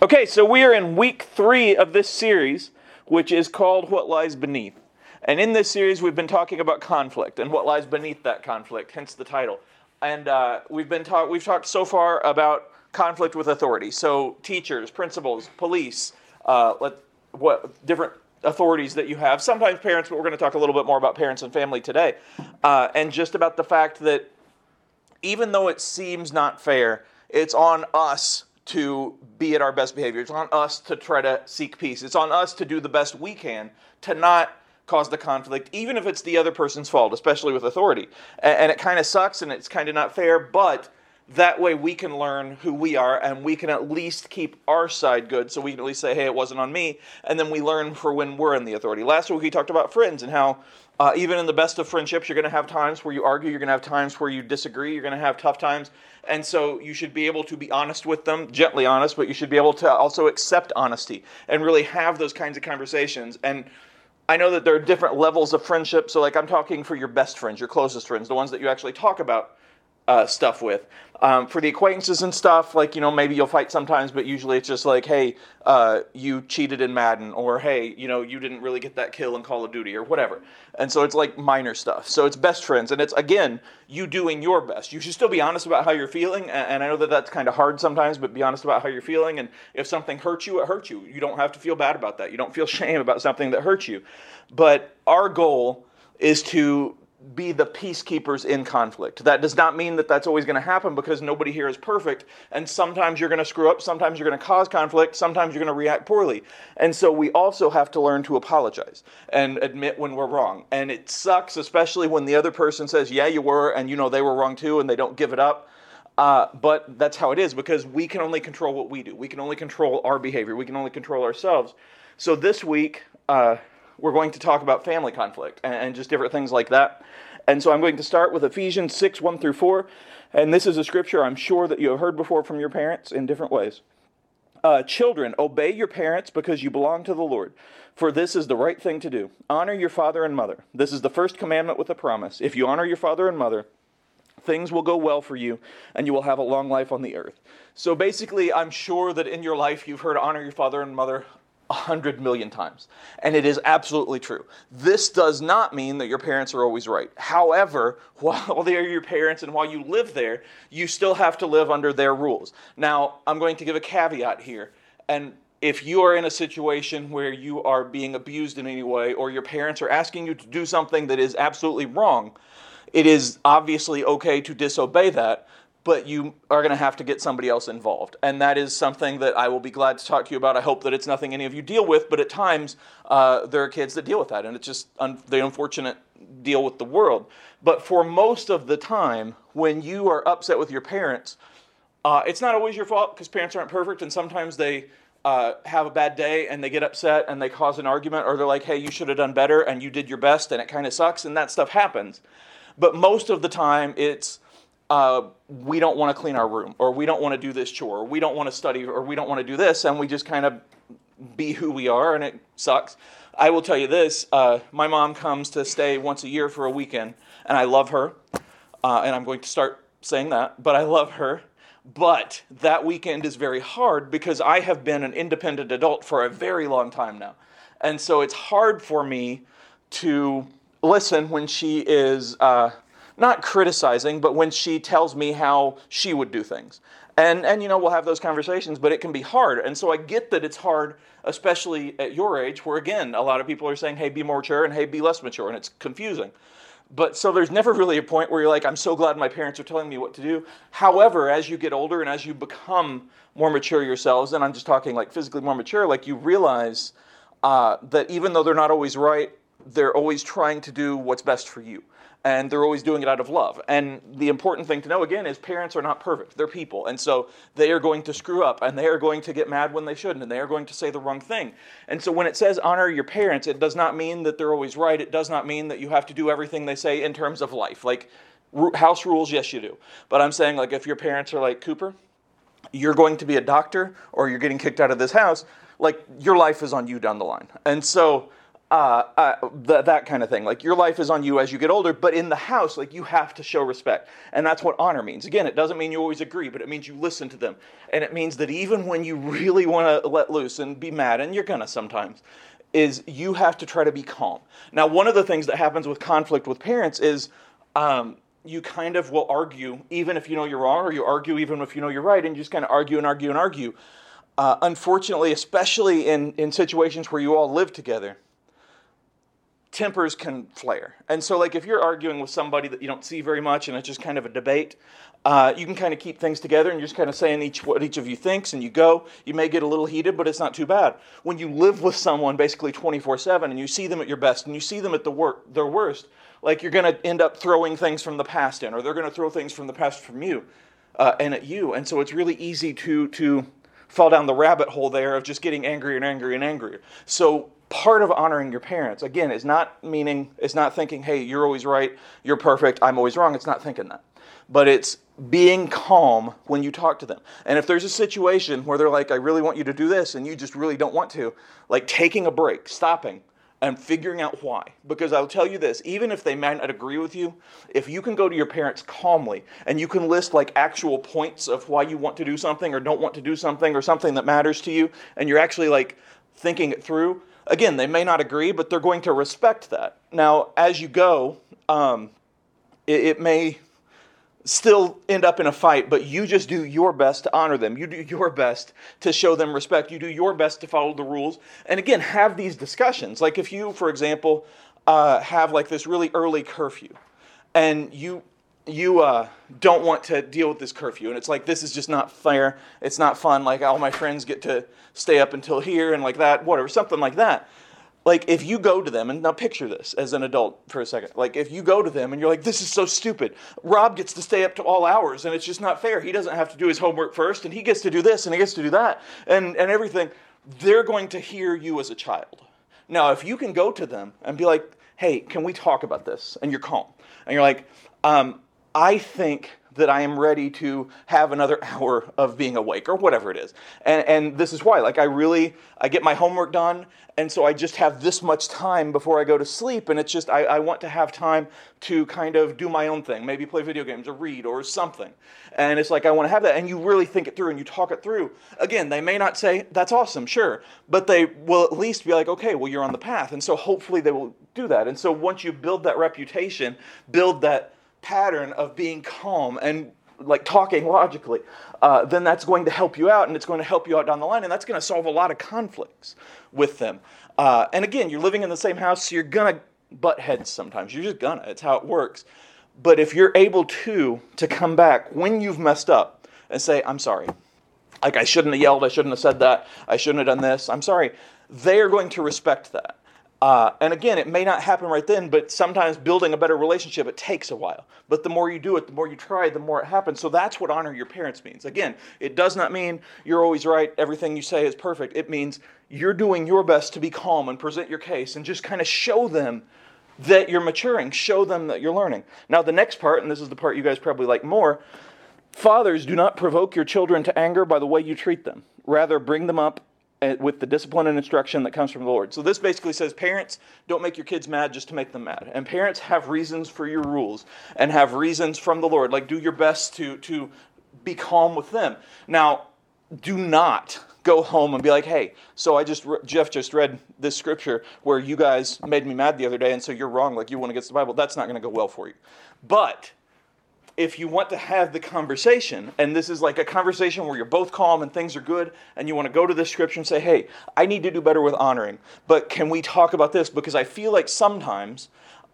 Okay, so we are in week 3 of this series, which is called What Lies Beneath. And in this series, we've been talking about conflict and what lies beneath that conflict, hence the title. And we've talked so far about conflict with authority. So teachers, principals, police, what different authorities that you have. Sometimes parents, but we're going to talk a little bit more about parents and family today. And just about the fact that even though it seems not fair, it's on us to be at our best behavior. It's on us to try to seek peace. It's on us to do the best we can to not cause the conflict, even if it's the other person's fault, especially with authority. And it kind of sucks and it's kind of not fair, but that way we can learn who we are and we can at least keep our side good, so we can at least say, hey, it wasn't on me, and then we learn for when we're in the authority. Last week we talked about friends and how even in the best of friendships, you're going to have times where you argue, you're going to have times where you disagree, you're going to have tough times, and so you should be able to be honest with them, gently honest, but you should be able to also accept honesty and really have those kinds of conversations. And I know that there are different levels of friendship, so like I'm talking for your best friends, your closest friends, the ones that you actually talk about stuff with. For the acquaintances and stuff, like, maybe you'll fight sometimes, but usually it's just like, hey, you cheated in Madden, or hey, you didn't really get that kill in Call of Duty, or whatever. And so it's like minor stuff. So it's best friends, and it's, again, you doing your best. You should still be honest about how you're feeling, and I know that that's kind of hard sometimes, but be honest about how you're feeling, and if something hurts you, it hurts you. You don't have to feel bad about that. You don't feel shame about something that hurts you. But our goal is to be the peacekeepers in conflict. That does not mean that that's always going to happen, because nobody here is perfect, and sometimes you're going to screw up, sometimes you're going to cause conflict, sometimes you're going to react poorly. And so we also have to learn to apologize and admit when we're wrong. And it sucks, especially when the other person says, yeah, you were, and they were wrong too, and they don't give it up. But that's how it is, because we can only control what we do. We can only control our behavior. We can only control ourselves. So this week, we're going to talk about family conflict and just different things like that. And so I'm going to start with Ephesians 6, 1 through 4. And this is a scripture I'm sure that you have heard before from your parents in different ways. Children, obey your parents because you belong to the Lord, for this is the right thing to do. Honor your father and mother. This is the first commandment with a promise. If you honor your father and mother, things will go well for you, and you will have a long life on the earth. So basically, I'm sure that in your life you've heard honor your father and mother 100 million times. And it is absolutely true. This does not mean that your parents are always right. However, while they are your parents and while you live there, you still have to live under their rules. Now, I'm going to give a caveat here. And if you are in a situation where you are being abused in any way, or your parents are asking you to do something that is absolutely wrong, it is obviously okay to disobey that, but you are going to have to get somebody else involved. And that is something that I will be glad to talk to you about. I hope that it's nothing any of you deal with, but at times there are kids that deal with that, and it's just the unfortunate deal with the world. But for most of the time, when you are upset with your parents, it's not always your fault, because parents aren't perfect, and sometimes they have a bad day and they get upset and they cause an argument, or they're like, hey, you should have done better and you did your best and it kind of sucks, and that stuff happens. But most of the time it's we don't want to clean our room, or we don't want to do this chore, or we don't want to study, or we don't want to do this, and we just kind of be who we are, and it sucks. I will tell you this, my mom comes to stay once a year for a weekend, and I love her, and I'm going to start saying that, but I love her. But that weekend is very hard, because I have been an independent adult for a very long time now. And so it's hard for me to listen when she is not criticizing, but when she tells me how she would do things. And we'll have those conversations, but it can be hard. And so I get that it's hard, especially at your age, where, again, a lot of people are saying, hey, be more mature, and hey, be less mature, and it's confusing. But so there's never really a point where you're like, I'm so glad my parents are telling me what to do. However, as you get older and as you become more mature yourselves, and I'm just talking like physically more mature, like you realize that even though they're not always right, they're always trying to do what's best for you. And they're always doing it out of love. And the important thing to know, again, is parents are not perfect. They're people. And so they are going to screw up, and they are going to get mad when they shouldn't, and they are going to say the wrong thing. And so when it says honor your parents, it does not mean that they're always right. It does not mean that you have to do everything they say in terms of life. Like house rules, yes, you do. But I'm saying, like, if your parents are like, Cooper, you're going to be a doctor, or you're getting kicked out of this house, like, your life is on you down the line. And so that kind of thing. Like, your life is on you as you get older, but in the house, like, you have to show respect. And that's what honor means. Again, it doesn't mean you always agree, but it means you listen to them. And it means that even when you really want to let loose and be mad, and you're gonna sometimes, is you have to try to be calm. Now, one of the things that happens with conflict with parents is you kind of will argue even if you know you're wrong, or you argue even if you know you're right, and you just kind of argue and argue and argue. Unfortunately, especially in situations where you all live together, tempers can flare. And so, like, if you're arguing with somebody that you don't see very much and it's just kind of a debate, you can kind of keep things together and you're just kind of saying what each of you thinks, and you go. You may get a little heated, but it's not too bad. When you live with someone basically 24/7 and you see them at your best and you see them at their worst, like, you're going to end up throwing things from the past in, or they're going to throw things from the past from you and at you. And so it's really easy to fall down the rabbit hole there of just getting angrier and angrier and angrier. So part of honoring your parents, again, is not thinking, hey, you're always right, you're perfect, I'm always wrong. It's not thinking that. But it's being calm when you talk to them. And if there's a situation where they're like, I really want you to do this, and you just really don't want to, like, taking a break, stopping, and figuring out why. Because I'll tell you this, even if they might not agree with you, if you can go to your parents calmly and you can list like actual points of why you want to do something or don't want to do something, or something that matters to you, and you're actually like thinking it through, again, they may not agree, but they're going to respect that. Now, as you go, it may still end up in a fight, but you just do your best to honor them. You do your best to show them respect. You do your best to follow the rules. And again, have these discussions. Like, if you, for example, have like this really early curfew, and you don't want to deal with this curfew, and it's like, this is just not fair, it's not fun, like, all my friends get to stay up until here, and like that, whatever, something like that. Like, if you go to them, and now picture this as an adult for a second. Like, if you go to them and you're like, this is so stupid. Rob gets to stay up to all hours, and it's just not fair. He doesn't have to do his homework first, and he gets to do this, and he gets to do that, and everything. They're going to hear you as a child. Now, if you can go to them and be like, hey, can we talk about this? And you're calm. And you're like, I think that I am ready to have another hour of being awake, or whatever it is. And this is why. Like, I get my homework done, and so I just have this much time before I go to sleep, and it's just, I want to have time to kind of do my own thing, maybe play video games or read or something. And it's like, I want to have that, and you really think it through and you talk it through. Again, they may not say, that's awesome, sure, but they will at least be like, okay, well, you're on the path. And so hopefully they will do that. And so once you build that reputation, build that pattern of being calm and like talking logically, then that's going to help you out, and it's going to help you out down the line, and that's going to solve a lot of conflicts with them. And again, you're living in the same house, so you're going to butt heads sometimes. You're just gonna. It's how it works. But if you're able to come back when you've messed up and say, I'm sorry. Like, I shouldn't have yelled, I shouldn't have said that, I shouldn't have done this, I'm sorry. They are going to respect that. And again, it may not happen right then, but sometimes building a better relationship, it takes a while. But the more you do it, the more you try, the more it happens. So that's what honor your parents means. Again, it does not mean you're always right, everything you say is perfect. It means you're doing your best to be calm and present your case and just kind of show them that you're maturing, show them that you're learning. Now, the next part, and this is the part you guys probably like more, fathers, do not provoke your children to anger by the way you treat them. Rather, bring them up with the discipline and instruction that comes from the Lord. So this basically says, parents, don't make your kids mad just to make them mad. And parents, have reasons for your rules and have reasons from the Lord. Like, do your best to be calm with them. Now, do not go home and be like, hey, so Jeff just read this scripture where you guys made me mad the other day, and so you're wrong, like you went against the Bible. That's not going to go well for you. But if you want to have the conversation, and this is like a conversation where you're both calm and things are good, and you want to go to this scripture and say, hey, I need to do better with honoring, but can we talk about this? Because I feel like sometimes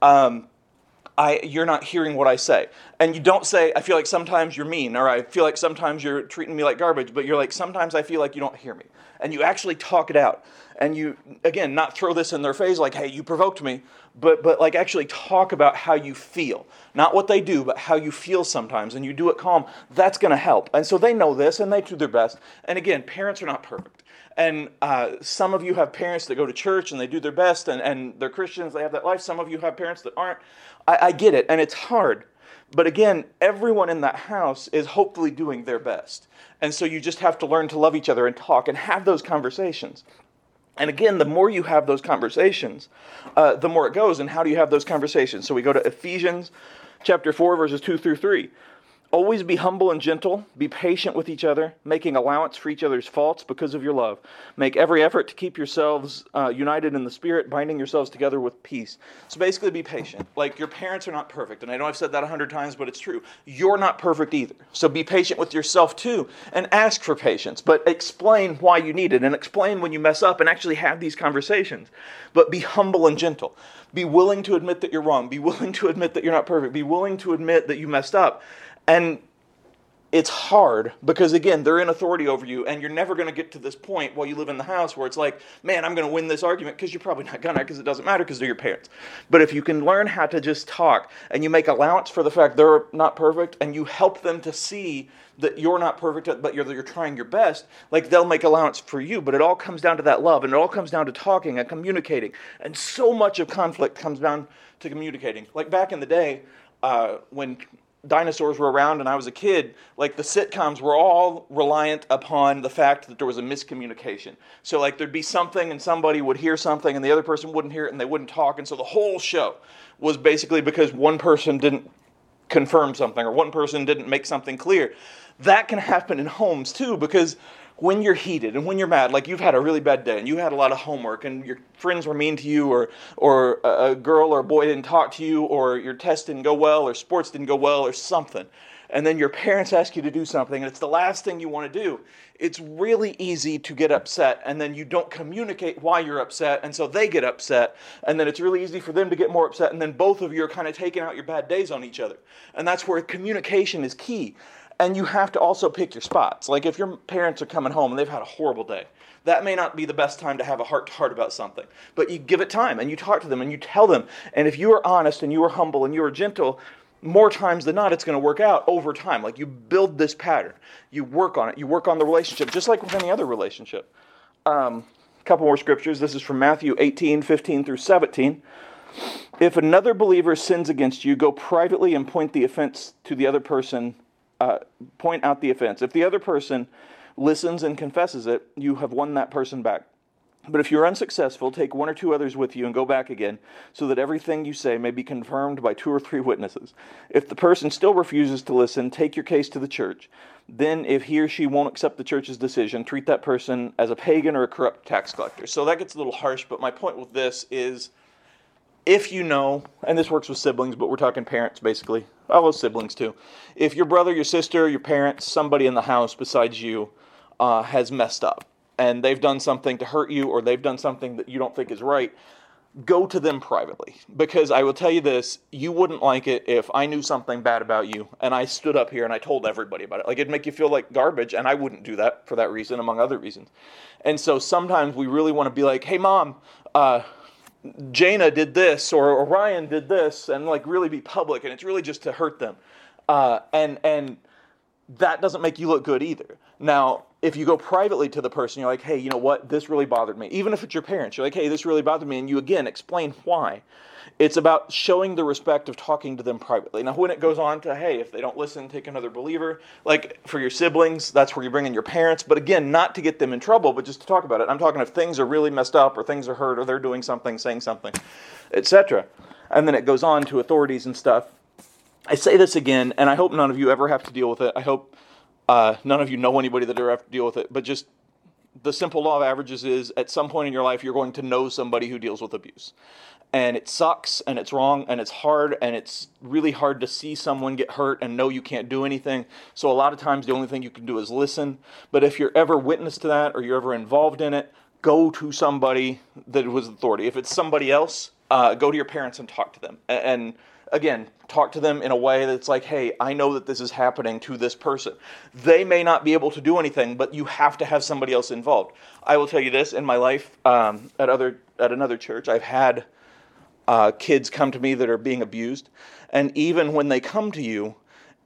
you're not hearing what I say. And you don't say, I feel like sometimes you're mean, or I feel like sometimes you're treating me like garbage, but you're like, sometimes I feel like you don't hear me. And you actually talk it out. And you, again, not throw this in their face like, hey, you provoked me, but like actually talk about how you feel. Not what they do, but how you feel sometimes. And you do it calm. That's going to help. And so they know this, and they do their best. And again, parents are not perfect. And some of you have parents that go to church and they do their best, and they're Christians, they have that life. Some of you have parents that aren't. I get it, and it's hard. But again, everyone in that house is hopefully doing their best. And so you just have to learn to love each other and talk and have those conversations. And again, the more you have those conversations, the more it goes. And how do you have those conversations? So we go to Ephesians chapter 4, verses 2 through 3. Always be humble and gentle, be patient with each other, making allowance for each other's faults because of your love. Make every effort to keep yourselves united in the Spirit, binding yourselves together with peace. So basically be patient. Like, your parents are not perfect, and I know I've said that 100 times, but it's true. You're not perfect either. So be patient with yourself too, and ask for patience, but explain why you need it, and explain when you mess up, and actually have these conversations. But be humble and gentle. Be willing to admit that you're wrong. Be willing to admit that you're not perfect. Be willing to admit that you messed up. And it's hard because, again, they're in authority over you, and you're never going to get to this point while you live in the house where it's like, man, I'm going to win this argument, because you're probably not going to, because it doesn't matter, because they're your parents. But if you can learn how to just talk, and you make allowance for the fact they're not perfect, and you help them to see that you're not perfect, but you're trying your best, like, they'll make allowance for you. But it all comes down to that love, and it all comes down to talking and communicating. And so much of conflict comes down to communicating. Like, back in the day, when dinosaurs were around and I was a kid, like, the sitcoms were all reliant upon the fact that there was a miscommunication. So, like, there'd be something and somebody would hear something and the other person wouldn't hear it and they wouldn't talk. And so the whole show was basically because one person didn't confirm something or one person didn't make something clear. That can happen in homes too, because when you're heated and when you're mad, like, you've had a really bad day and you had a lot of homework and your friends were mean to you, or a girl or a boy didn't talk to you, or your test didn't go well, or sports didn't go well, or something, and then your parents ask you to do something and it's the last thing you want to do, it's really easy to get upset, and then you don't communicate why you're upset, and so they get upset, and then it's really easy for them to get more upset, and then both of you are kind of taking out your bad days on each other. And that's where communication is key. And you have to also pick your spots. Like, if your parents are coming home and they've had a horrible day, that may not be the best time to have a heart-to-heart about something. But you give it time, and you talk to them, and you tell them. And if you are honest, and you are humble, and you are gentle, more times than not, it's going to work out over time. Like, you build this pattern. You work on it. You work on the relationship, just like with any other relationship. A couple more scriptures. This is from Matthew 18, 15 through 17. If another believer sins against you, go privately and point the offense to the other person. Point out the offense. If the other person listens and confesses it, you have won that person back. But if you're unsuccessful, take one or two others with you and go back again, so that everything you say may be confirmed by 2 or 3 witnesses. If the person still refuses to listen, take your case to the church. Then, if he or she won't accept the church's decision, treat that person as a pagan or a corrupt tax collector. So that gets a little harsh, but my point with this is, if you know, and this works with siblings, but we're talking parents basically, although siblings too. If your brother, your sister, your parents, somebody in the house besides you has messed up, and they've done something to hurt you, or they've done something that you don't think is right, go to them privately. Because I will tell you this, you wouldn't like it if I knew something bad about you, and I stood up here and I told everybody about it. Like, it'd make you feel like garbage, and I wouldn't do that for that reason, among other reasons. And so sometimes we really want to be like, hey, Mom, Jaina did this, or Ryan did this, and like really be public, and it's really just to hurt them. And that doesn't make you look good either. Now, if you go privately to the person, you're like, hey, you know what, this really bothered me. Even if it's your parents, you're like, hey, this really bothered me, and you again explain why. It's about showing the respect of talking to them privately. Now, when it goes on to, hey, if they don't listen, take another believer, like for your siblings, that's where you bring in your parents. But again, not to get them in trouble, but just to talk about it. I'm talking if things are really messed up, or things are hurt, or they're doing something, saying something, etc. And then it goes on to authorities and stuff. I say this again, and I hope none of you ever have to deal with it. I hope none of you know anybody that ever have to deal with it. But just the simple law of averages is, at some point in your life, you're going to know somebody who deals with abuse. And it sucks, and it's wrong, and it's hard, and it's really hard to see someone get hurt and know you can't do anything. So a lot of times the only thing you can do is listen. But if you're ever witness to that, or you're ever involved in it, go to somebody that was authority. If it's somebody else, go to your parents and talk to them. And again, talk to them in a way that's like, hey, I know that this is happening to this person. They may not be able to do anything, but you have to have somebody else involved. I will tell you this, in my life, at another church, I've had kids come to me that are being abused. And even when they come to you,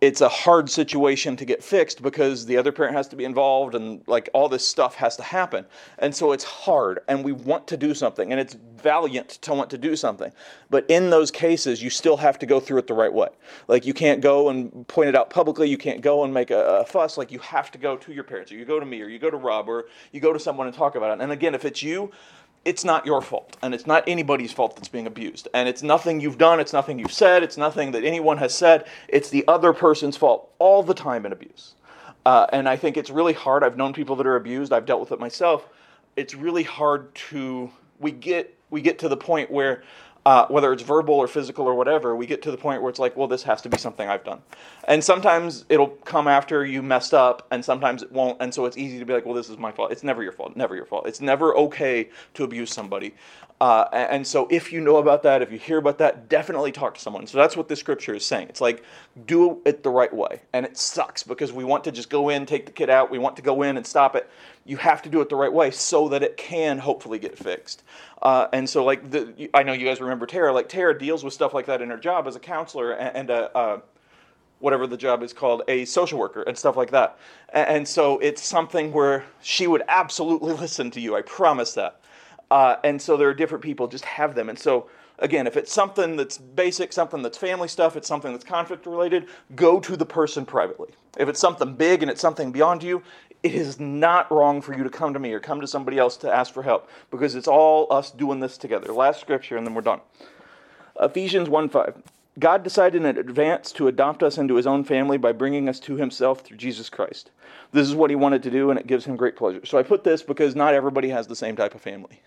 it's a hard situation to get fixed because the other parent has to be involved and like all this stuff has to happen. And so it's hard and we want to do something and it's valiant to want to do something. But in those cases, you still have to go through it the right way. Like you can't go and point it out publicly. You can't go and make a fuss. Like you have to go to your parents or you go to me or you go to Rob or you go to someone and talk about it. And again, if it's you, it's not your fault, and it's not anybody's fault that's being abused. And it's nothing you've done, it's nothing you've said, it's nothing that anyone has said. It's the other person's fault all the time in abuse. And I think it's really hard. I've known people that are abused. I've dealt with it myself. It's really hard to, we get to the point where, whether it's verbal or physical or whatever, we get to the point where it's like, well, this has to be something I've done. And sometimes it'll come after you messed up, and sometimes it won't, and so it's easy to be like, well, this is my fault. It's never your fault, never your fault. It's never okay to abuse somebody. And so if you know about that, if you hear about that, definitely talk to someone. So that's what the scripture is saying. It's like, do it the right way. And it sucks because we want to just go in, take the kid out, we want to go in and stop it. You have to do it the right way so that it can hopefully get fixed. And so like, I know you guys remember Tara, like Tara deals with stuff like that in her job as a counselor and whatever the job is called, a social worker and stuff like that. And so it's something where she would absolutely listen to you, I promise that. And so there are different people, just have them. And so, again, if it's something that's basic, something that's family stuff, it's something that's conflict related, go to the person privately. If it's something big and it's something beyond you, it is not wrong for you to come to me or come to somebody else to ask for help, because it's all us doing this together. Last scripture, and then we're done. Ephesians 1:5. God decided in advance to adopt us into his own family by bringing us to himself through Jesus Christ. This is what he wanted to do, and it gives him great pleasure. So I put this because not everybody has the same type of family.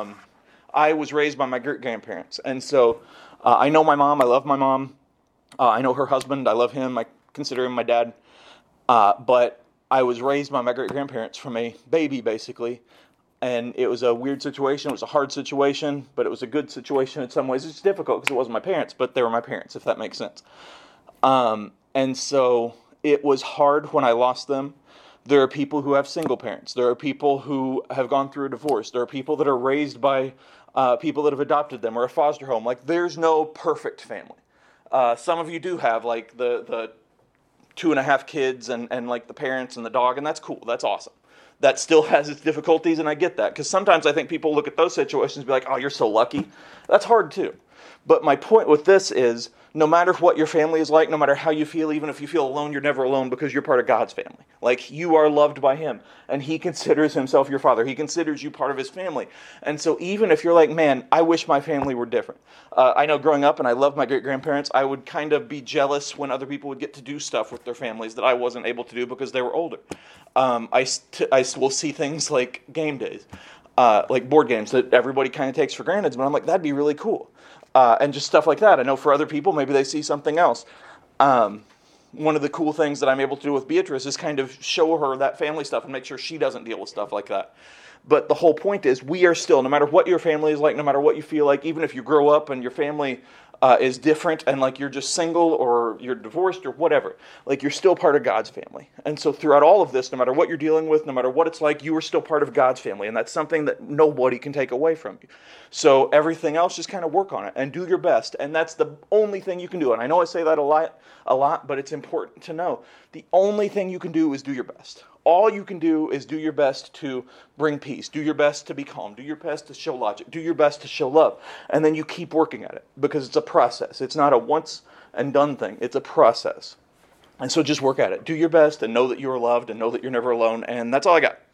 I was raised by my great-grandparents, and so I know my mom. I love my mom. I know her husband. I love him. I consider him my dad. But I was raised by my great-grandparents from a baby, basically. And it was a weird situation. It was a hard situation, but it was a good situation in some ways. It's difficult because it wasn't my parents, but they were my parents, if that makes sense. And so it was hard when I lost them. There are people who have single parents. There are people who have gone through a divorce. There are people that are raised by people that have adopted them or a foster home. Like, there's no perfect family. Some of you do have, like, the 2.5 kids and like the parents and the dog, and that's cool. That's awesome. That still has its difficulties, and I get that. Because sometimes I think people look at those situations and be like, oh, you're so lucky. That's hard too. But my point with this is, no matter what your family is like, no matter how you feel, even if you feel alone, you're never alone because you're part of God's family. Like, you are loved by him, and he considers himself your father. He considers you part of his family. And so even if you're like, man, I wish my family were different. I know growing up, and I love my great-grandparents, I would kind of be jealous when other people would get to do stuff with their families that I wasn't able to do because they were older. I will see things like game days, like board games that everybody kind of takes for granted, but I'm like, that'd be really cool. And just stuff like that. I know for other people, maybe they see something else. One of the cool things that I'm able to do with Beatrice is kind of show her that family stuff and make sure she doesn't deal with stuff like that. But the whole point is, we are still, no matter what your family is like, no matter what you feel like, even if you grow up and your family is different and like you're just single or you're divorced or whatever, like you're still part of God's family. And so throughout all of this, no matter what you're dealing with, no matter what it's like, you are still part of God's family. And that's something that nobody can take away from you. So everything else, just kind of work on it and do your best. And that's the only thing you can do. And I know I say that a lot, but it's important to know. The only thing you can do is do your best. All you can do is do your best to bring peace. Do your best to be calm. Do your best to show logic. Do your best to show love. And then you keep working at it because it's a process. It's not a once and done thing. It's a process. And so just work at it. Do your best and know that you're loved and know that you're never alone. And that's all I got.